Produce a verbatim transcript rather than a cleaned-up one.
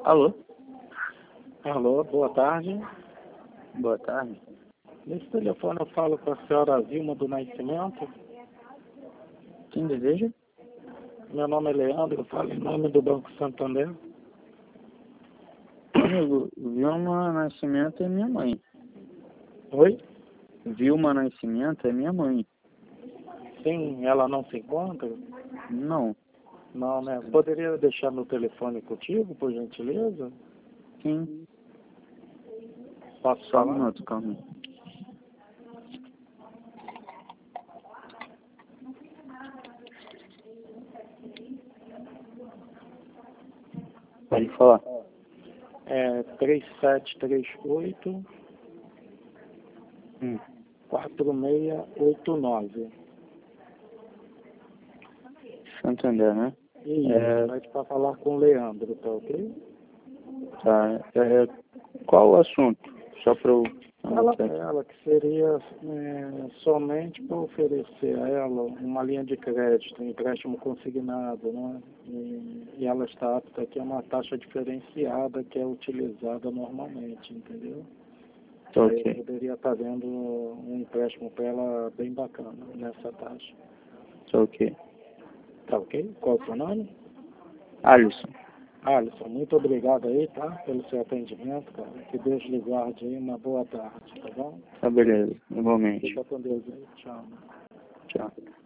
Alô? Alô, boa tarde. Boa tarde. Nesse telefone eu falo com a senhora Vilma do Nascimento. Quem deseja? Meu nome é Leandro, eu falo em nome do Banco Santander. Amigo, Vilma Nascimento é minha mãe. Oi? Vilma Nascimento é minha mãe. Sim, ela não se encontra? Não. Não, né? Poderia deixar meu telefone contigo, por gentileza? Sim. Posso Só um falar? minuto, calma aí. Pode falar. É três sete três oito, Hum. quatro seis oito nove. Santander, né? Isso, É... pede para falar com o Leandro, tá ok? Tá. É... Qual o assunto? Só para eu Ela, anotar aqui. ela que seria é, somente para oferecer a ela uma linha de crédito, um empréstimo consignado, né? E, e ela está apta aqui a uma taxa diferenciada que é utilizada normalmente, entendeu? Tá Aí eu ok. poderia estar dando um empréstimo para ela bem bacana nessa taxa. Tá ok. Tá ok? Qual é o seu nome? Alisson. Alisson, muito obrigado aí, tá? Pelo seu atendimento, cara. Que Deus lhe guarde aí, uma boa tarde, tá bom? Tá beleza. Igualmente. Fica com Deus aí. Tchau. Tchau.